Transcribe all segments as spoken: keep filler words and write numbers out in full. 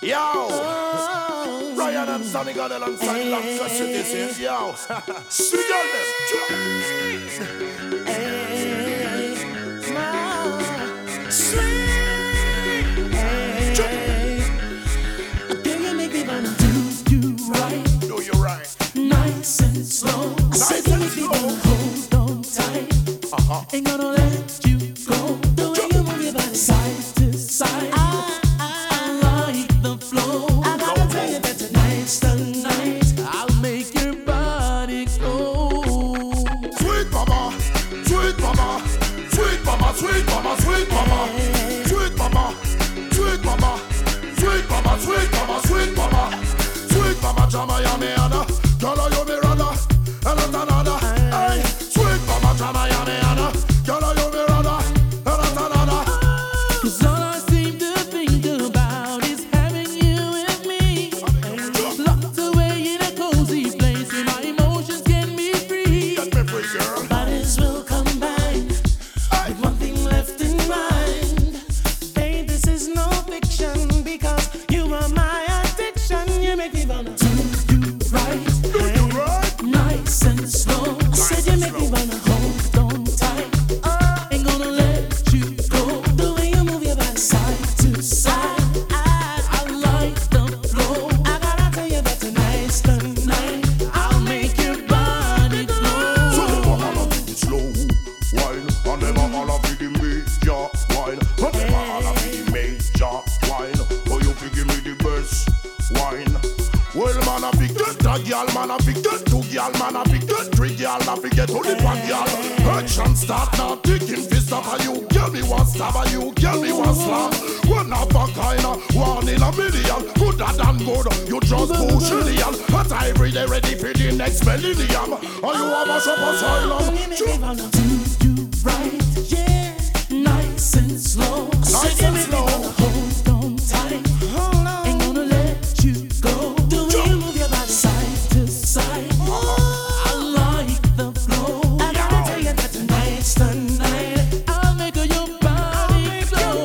Yo, Oh, Ryan and Sonny got alongside hey, Long City this is yo. Sweet girl them. hey, my sweet, hey. Do you make me wanna do you right? Do you right? Nice and slow. I Nice said you and make me slow. wanna hold on tight. Uh-huh. Ain't gonna let you go. The way you move your body side to side. I, I like the flow. I gotta tell you that tonight's the night. I'll make your body go. Sweet mama, sweet mama, sweet mama, sweet mama, sweet mama, sweet mama, sweet mama, sweet mama, sweet mama, sweet mama, sweet mama, Jamayana, Gala Yomirada, and another. Hey, sweet mama, Jamayana, Gala Yomirada, and another. Cause all I seem to think about is having you with me. Locked away in a cozy place where my emotions can be free. Get me free, girl. Bodies will combine with one thing left in mind. Babe, this is no fiction because you are my addiction. You make me wanna do you right. Do you right? Nice and slow. I said you make me wanna hold on tight. Ain't gonna let you go. The way you move your body side to side. I, I like the flow. I gotta tell you that tonight's the night. I'll make your body So glow. never all of it slow wine, and never all of it the major wine, and never all of it the major wine. Oh, you fi give me the best wine. Well, man, I fi get a girl, man, I fi get two girl, man, I fi get three girl, I fi get only one girl. Action start now, taking fist up at you. Girl, me want stab at you, girl, me want slam. One of a kind, one in a million. Gooder than good, you just push alien. But I really ready for the next millennium. And you have a shop asylum. You make me wanna do you right, yeah. Nice and slow. Nice and slow. Hold on tight. Hold on. Ain't gonna let you go. The way you move your body side to side. I like the flow. I gotta tell you that tonight's the night. I'll make your body glow.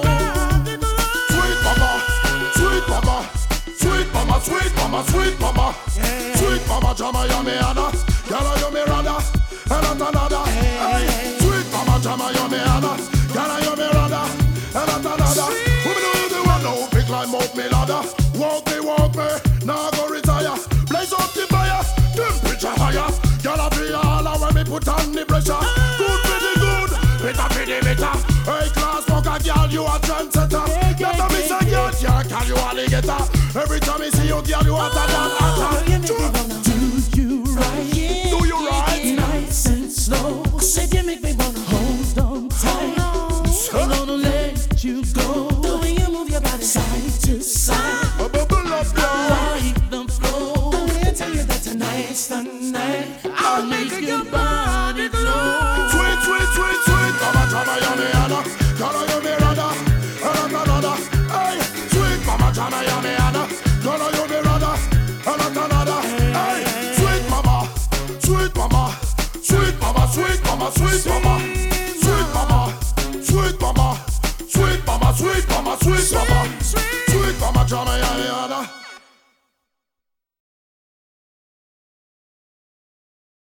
Sweet mama, sweet mama, sweet mama, sweet mama, sweet mama, sweet mama, Jamayana, Gala Yomirada, and another. Hey, sweet mama, Jamayana, Gala Yomirada, and another. Women know the one now, pick climb up me ladder. Walk me, walk me, now go retire. Blaze up the fire, temperature higher. Gala be all when me put on the pressure. Good for the good, better for the better. Hey, class fucker, girl, you a trendsetter. Better miss a girl, can't call you alligator. Every time I see you, girl, you hotter than hotter. You make me wanna do you right, yeah. Do you right? Nice and slow. Said you make me wanna hold on tight. Ain't gonna let you go. The way you move your body side to side. A bubble up, girl. Like the flow. The way I tell you that tonight's the night. I'll make your body glow. Sweet, sweet, sweet, sweet. Mama, Jamayana, Gala Yomirada, and another. Hey, sweet mama, Jamayana, Gala Yomirada, and another. Hey, sweet mama, sweet mama, sweet mama, sweet mama, sweet mama, sweet mama, sweet mama, sweet mama, sweet mama, sweet mama, sweet mama, Jamayana.